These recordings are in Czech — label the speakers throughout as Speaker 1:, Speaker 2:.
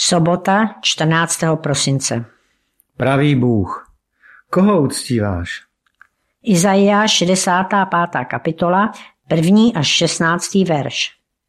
Speaker 1: Sobota 14. prosince.
Speaker 2: Pravý Bůh. Koho uctíváš?
Speaker 1: Izajáš 65. kapitola, 1. až 16. verš.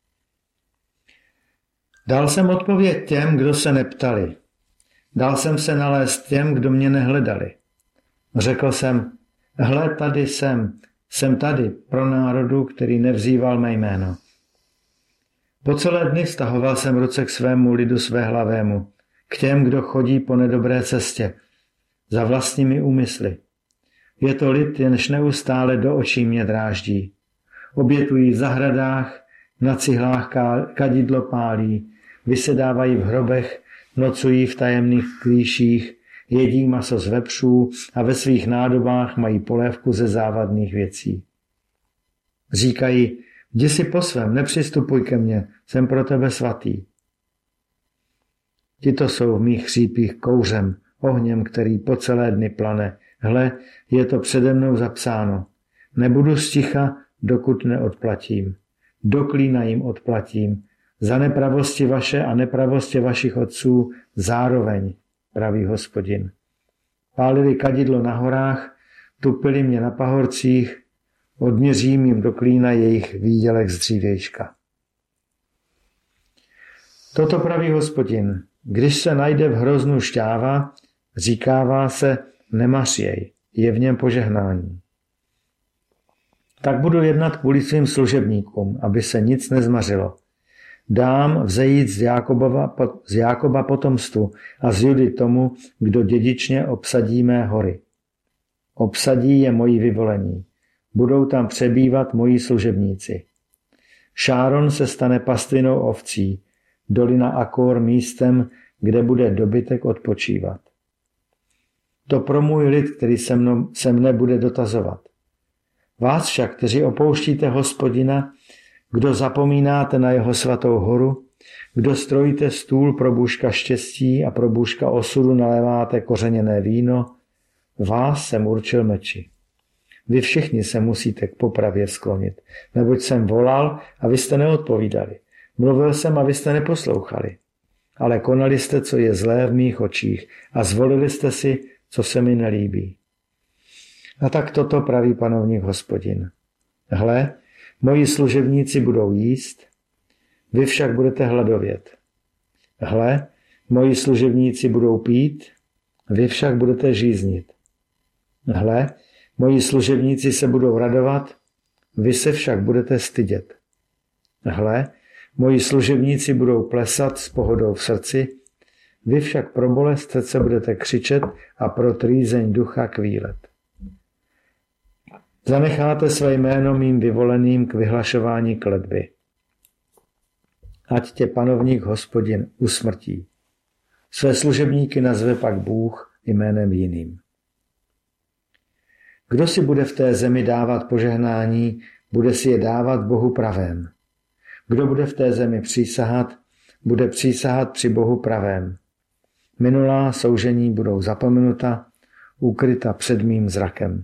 Speaker 2: Dal jsem odpověď těm, kdo se neptali. Dal jsem se nalézt těm, kdo mě nehledali. Řekl jsem, hle, tady jsem tady pro národu, který nevzýval mé jméno. Po celé dny stahoval jsem ruce k svému lidu svéhlavému, k těm, kdo chodí po nedobré cestě, za vlastními úmysly. Je to lid, jenž neustále do očí mě dráždí. Obětují v zahradách, na cihlách kadidlo pálí, vysedávají v hrobech, nocují v tajemných klíších, jedí maso z vepřů a ve svých nádobách mají polévku ze závadných věcí. Říkají, jdi si po svém, nepřistupuj ke mně, jsem pro tebe svatý. Tito jsou v mých chřípích kouřem, ohněm, který po celé dny plane. Hle, je to přede mnou zapsáno. Nebudu sticha, dokud neodplatím. Do klína jim odplatím. Za nepravosti vaše a nepravosti vašich otců zároveň, pravý Hospodin. Pálili kadidlo na horách, tupili mě na pahorcích, odměřím jim do klína jejich výdělek z dřívějška. Toto praví Hospodin. Když se najde v hroznu šťáva, říkává se, nemař jej, je v něm požehnání. Tak budu jednat kvůli svým služebníkům, aby se nic nezmařilo. Dám vzejít z Jákoba potomstvu a z Judy tomu, kdo dědičně obsadí mé hory. Obsadí je moji vyvolení. Budou tam přebývat moji služebníci. Šáron se stane pastvinou ovcí, dolina Akor místem, kde bude dobytek odpočívat. To pro můj lid, který se mne bude dotazovat. Vás však, kteří opouštíte Hospodina, kdo zapomínáte na jeho svatou horu, kdo strojíte stůl pro bůžka štěstí a pro bůžka osudu naléváte kořeněné víno, vás jsem určil meči. Vy všichni se musíte k popravě sklonit, neboť jsem volal a vy jste neodpovídali. Mluvil jsem a vy jste neposlouchali. Ale konali jste, co je zlé v mých očích a zvolili jste si, co se mi nelíbí. A tak toto praví panovník Hospodin. Hle, moji služebníci budou jíst, vy však budete hladovět. Hle, moji služebníci budou pít, vy však budete žíznit. Hle, moji služebníci se budou radovat, vy se však budete stydět. Hle, moji služebníci budou plesat s pohodou v srdci, vy však pro bolest srdce budete křičet a pro trýzeň ducha kvílet. Zanecháte své jméno mým vyvoleným k vyhlašování kletby. Ať tě panovník Hospodin usmrtí. Své služebníky nazve pak Bůh jménem jiným. Kdo si bude v té zemi dávat požehnání, bude si je dávat Bohu pravém. Kdo bude v té zemi přísahat, bude přísahat při Bohu pravém. Minulá soužení budou zapomenuta, ukryta před mým zrakem.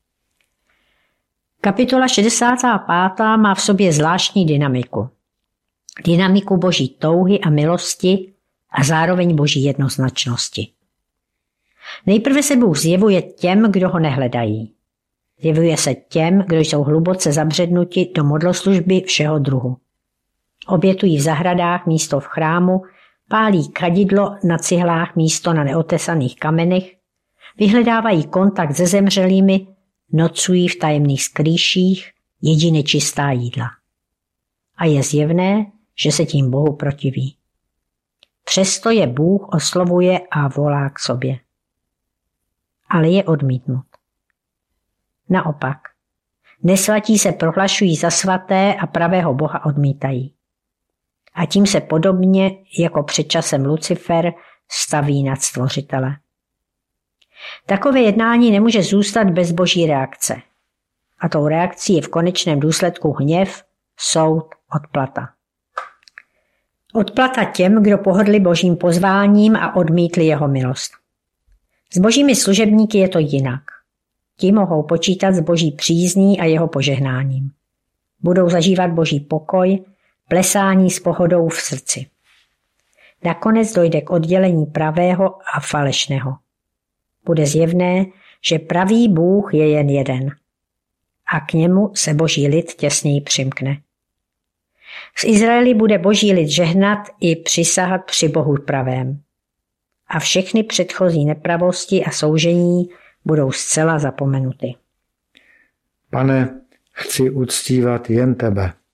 Speaker 1: Kapitola 65. má v sobě zvláštní dynamiku. Dynamiku boží touhy a milosti a zároveň boží jednoznačnosti. Nejprve se Bůh zjevuje těm, kdo ho nehledají. Zjevuje se těm, kdo jsou hluboce zabřednuti do modloslužby všeho druhu. Obětují v zahradách místo v chrámu, pálí kadidlo na cihlách místo na neotesaných kamenech, vyhledávají kontakt se zemřelými, nocují v tajemných skrýších, jedí nečistá jídla. A je zjevné, že se tím Bohu protiví. Přesto je Bůh oslovuje a volá k sobě. Ale je odmítnut. Naopak, nesvatí se prohlašují za svaté a pravého Boha odmítají. A tím se podobně jako před časem Lucifer staví nad Stvořitele. Takové jednání nemůže zůstat bez boží reakce. A tou reakcí je v konečném důsledku hněv, soud, odplata. Odplata těm, kdo pohodli božím pozváním a odmítli jeho milost. S božími služebníky je to jinak. Ti mohou počítat s boží přízní a jeho požehnáním. Budou zažívat boží pokoj, plesání s pohodou v srdci. Nakonec dojde k oddělení pravého a falešného. Bude zjevné, že pravý Bůh je jen jeden a k němu se boží lid těsněji přimkne. Z Izraeli bude boží lid žehnat i přisahat při Bohu pravém. A všechny předchozí nepravosti a soužení budou zcela zapomenuty.
Speaker 2: Pane, chci uctívat jen tebe.